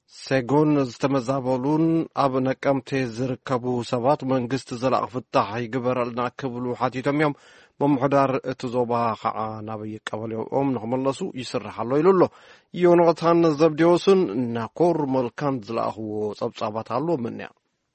سيغون ዝተመዛበሉን ኣብ ነቀምቴ ዝርከቡ ሰባት መንግስቲ ዘላቕ ፍታሕ ይግበረልና ክብሉ ሓቲቶም እዮም ብምሕዳር እቲ ዞባ ከዓ ናበይ ቀበሌኦም ንኽመለሱ ይስራሓሎ ኢሉሎ ዮናታን ዘብዴዎስን ናኮር መልካን ዝለኣኽዎ ጸብጻባት ኣሎ ምንያ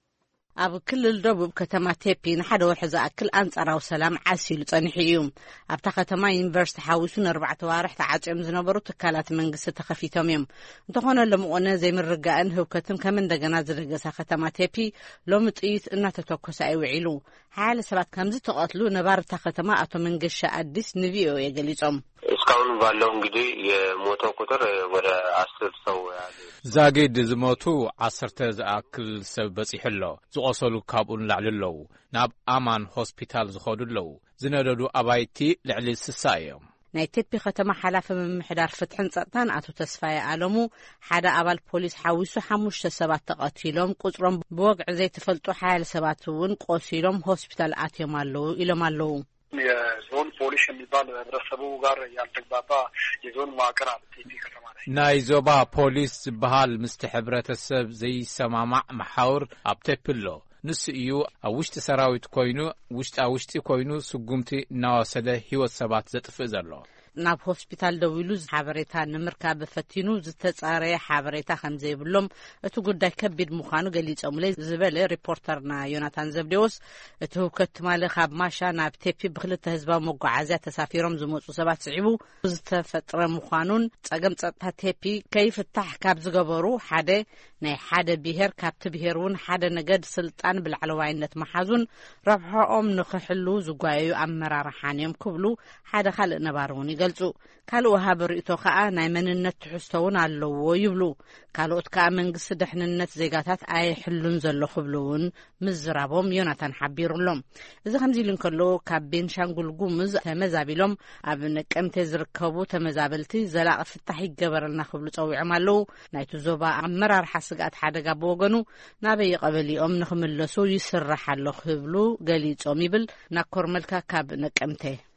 ኣብ ክልል ደቡብ ከተማ ቴፒ ንሓደ ወርሒ ዝኣክል ኣንጻራዊ ሰላም ዓሲሉ ጸኒሑ እዩ ኣብታ ከተማ ዩኒቨርሲቲ ሓዊሱ ን4 ዋርሕ ተዓጽዮም ዝነበሩ ትካላት መንግስቲ ተኸፊቶም እዮም እንተኾነ ለምቆነ ዘይምርጋእን ህውከትን ከም እንደገና ዝደገሳ ከተማ ቴፒ ሎሚ ጥይት እናተተኮሰ ይውዒሉ ሓያለ ሰባት ከምዚ ተቐትሉ ነባርታ ከተማ አቶ መንገሻ አዲስ ንቪኦኤ ገሊጾም እስካሁን ባለው እንግዲህ የሞተው ቁጥር ወደ 10 ሰው ያለ ዛጌድ ዝሞቱ 10 ዝኣክል ሰብ በጽሕሎ ዝቆሰሉ ካብኡን ላዕልለው ናብ ኣማን ሆስፒታል ዝኸዱለው ዝነደዱ ኣባይቲ ልዕሊ 60 እዮም ናይ ቴፒ ከተማ ሓላፊ ምምሕዳር ፍትሕን ጸጥታን አቶ ተስፋይ አለሙ ሓደ አባል ፖሊስ ሓዊሱ 5 ሰባት ተቐቲሎም ቁጽሮም ብወግዕ ዘይተፈልጡ ሓያል ሰባት እውን ቆሲሎም ሆስፒታል ኣትዮም ኣለው ኢሎም ኣለው የዞን ፖሊስ የሚባል ህብረተሰቡ ጋር ያልተግባባ የዞን ማዕከል ቴፒ ከተማ ላይ ናይ ዞባ ፖሊስ ዝበሃል ምስቲ ህብረተሰብ ዘይሰማማዕ መሓውር ኣብ ቴፒሎ ንስ እዩ ኣብ ውሽጢ ሰራዊት ኮይኑ ውሽጢ ኮይኑ ስጉምቲ እናወሰደ ህይወት ሰባት ዘጥፍእ ዘሎ ናብ ሆስፒታል ደውሉ ሓበሬታ ንምርካብ በፈቲኑ ዝተጻረየ ሓበሬታ ከም ዘይብሎም እቲ ጉዳይ ከቢድ ምዃኑ ገሊጾም ዝበለ ሪፖርተርና ዮናታን ዘብዴዎስ እቲ ህውከት ማለ ካብ ማሻ ናብ ቴፒ ብክልተ ህዝባዊ መጓዓዝያ ተሳፊሮም ዝመጹ ሰባት ጽዒቡ ዝተፈጥረ ምዃኑን ጸገም ጸጥታ ቴፒ ከይፍታሕ ካብ ዝገበሩ ሓደ ናይ ሓደ ብሄር ካብቲ ብሄር እውን ሓደ ነገድ ስልጣን ብላዕለዋይነት መሓዙን ረብሖኦም ንኽሕሉ ዝጓየዩ ኣመራርሓን እዮም ክብሉ ሓደ ካልእ ነባር እውን ይገልጹ ካልእ ወሃብ ርእቶ ከዓ ናይ መንነት ትሕዝቶውን ኣለዎ ይብሉ ካልኦት ከዓ መንግስቲ ድሕንነት ዜጋታት ኣይሕሉን ዘሎ ክብሉ እውን ምዝራቦም ዮናታን ሓቢሩሎም እዚ ከምዚ ኢሉ እንከሎ ካብ ቤንሻንጉል ጉሙዝ ተመዛቢሎም ኣብ ነቀምቴ ዝርከቡ ተመዛበልቲ ዘላቕ ፍታሕ ይገበረልና ክብሉ ጸዊዖም ኣለው ናይቲ ዞባ ኣመራርሓ ስጋት ሓደጋ ብወገኑ ናበይ ቀበሊኦም ንኽምለሱ ይስራሕ ኣሎ ክብሉ ገሊጾም ይብል ናኮር መልካ ካብ ነቀምቴ